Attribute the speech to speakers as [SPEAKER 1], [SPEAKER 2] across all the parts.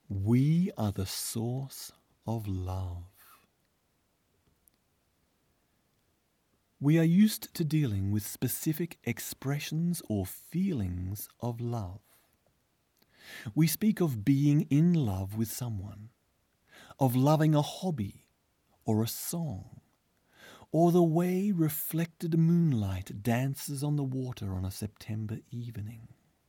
[SPEAKER 1] We are the source of love. We are used to dealing with specific expressions or feelings of love. We speak of being in love with someone, of loving a hobby or a song, or the way reflected moonlight dances on the water on a September evening.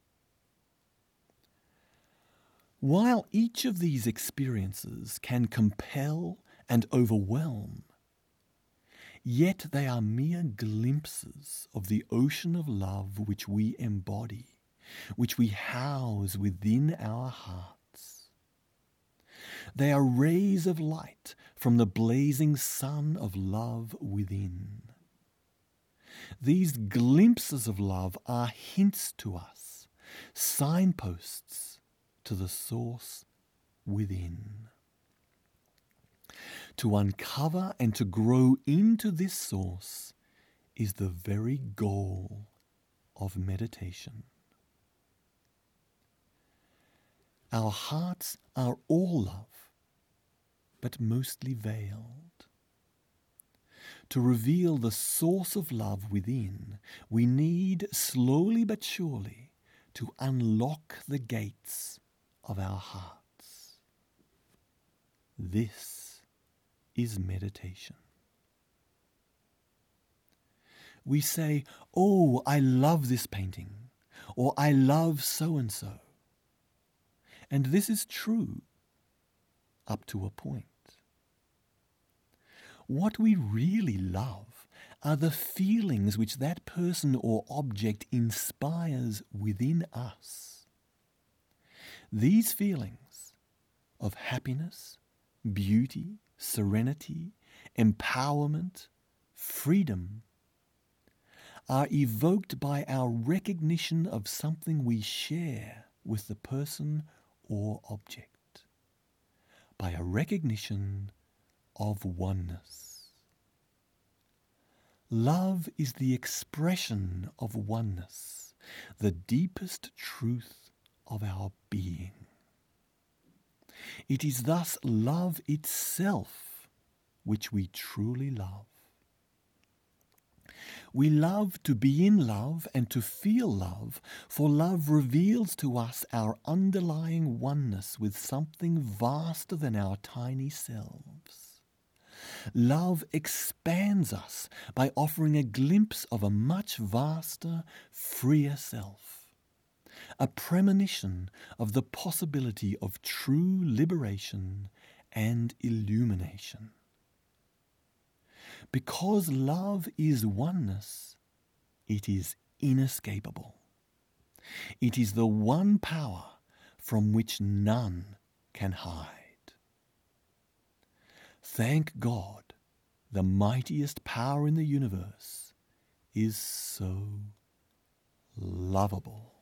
[SPEAKER 1] While each of these experiences can compel and overwhelm, yet they are mere glimpses of the ocean of love which we embody, which we house within our hearts. They are rays of light from the blazing sun of love within. These glimpses of love are hints to us, signposts to the source within. To uncover and to grow into this source is the very goal of meditation. Our hearts are all love, but mostly veiled. To reveal the source of love within, we need, slowly but surely, to unlock the gates of our hearts. This is meditation. We say, "Oh, I love this painting," or "I love so-and-so." And this is true up to a point. What we really love are the feelings which that person or object inspires within us. These feelings of happiness, beauty, serenity, empowerment, freedom are evoked by our recognition of something we share with the person or object, by a recognition of oneness. Love is the expression of oneness, the deepest truth of our being. It is thus love itself which we truly love. We love to be in love and to feel love, for love reveals to us our underlying oneness with something vaster than our tiny selves. Love expands us by offering a glimpse of a much vaster, freer self, a premonition of the possibility of true liberation and illumination. Because love is oneness, it is inescapable. It is the one power from which none can hide. Thank God, the mightiest power in the universe is so lovable.